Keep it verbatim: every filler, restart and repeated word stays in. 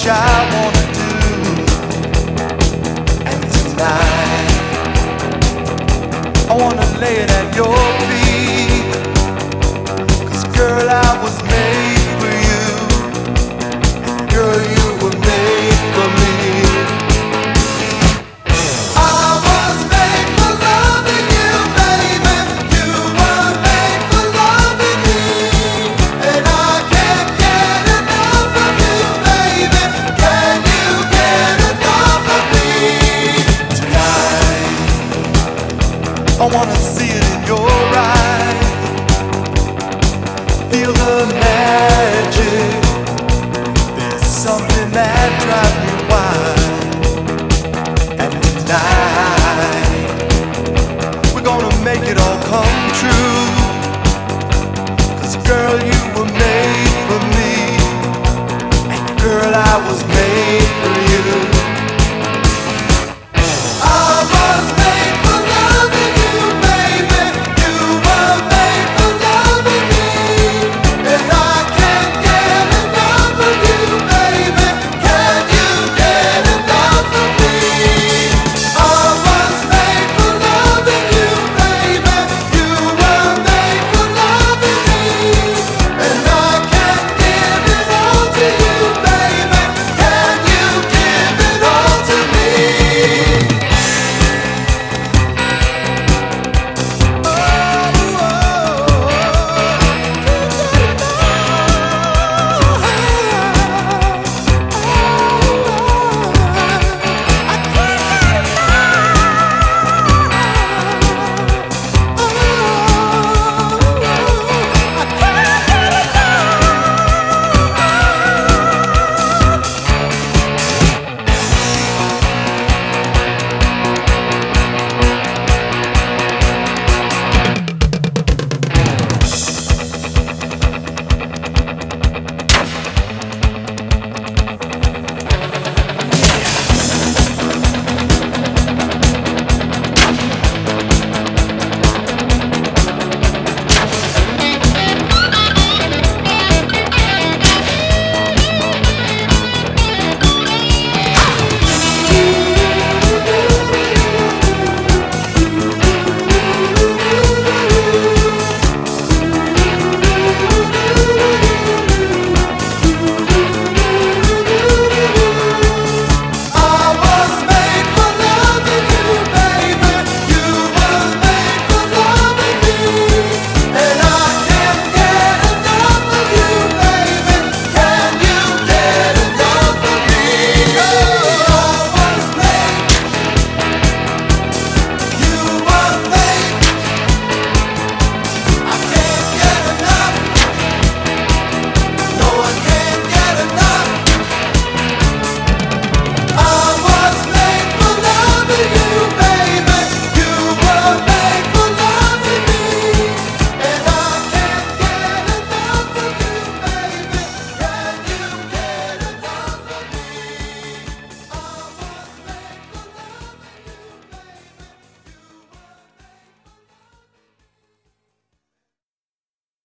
much I wanna do. And tonight I wanna lay it at your feet. 'Cause girl, I was made for you. Girl, you were made for me. I wanna see it in your eyes. Feel the magic. There's something that drives me wild. And tonight we're gonna make it all come true. 'Cause girl, you were made for me. And girl, I was